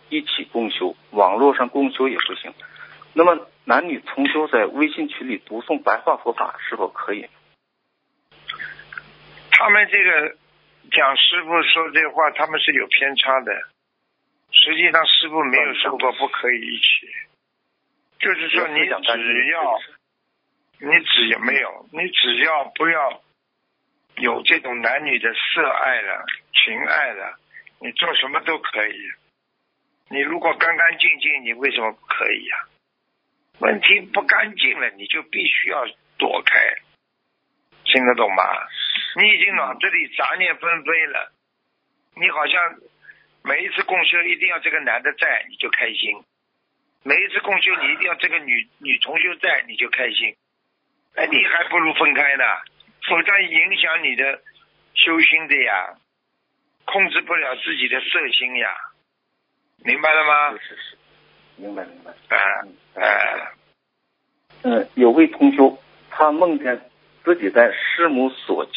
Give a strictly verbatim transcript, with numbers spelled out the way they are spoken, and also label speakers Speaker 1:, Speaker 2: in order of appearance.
Speaker 1: 一起共修，网络上共修也不行。那么男女同修在微信群里读诵白话佛法是否可以？
Speaker 2: 他们这个讲师父说这话，他们是有偏差的。实际上师父没有说过不可以一起，就是说你只要你只要没有，你只要不要有这种男女的色爱了、情爱了，你做什么都可以。你如果干干净净，你为什么不可以呀、啊？问题不干净了，你就必须要躲开，听得懂吗？你已经脑子里杂念纷飞了，你好像每一次共修一定要这个男的在你就开心，每一次共修你一定要这个女女同修在你就开心，哎，你还不如分开呢，否则影响你的修心的呀，控制不了自己的色心呀，明白了吗？
Speaker 1: 是是是，明白明白。
Speaker 2: 啊啊，
Speaker 1: 嗯，有位同修他梦见自己在师母所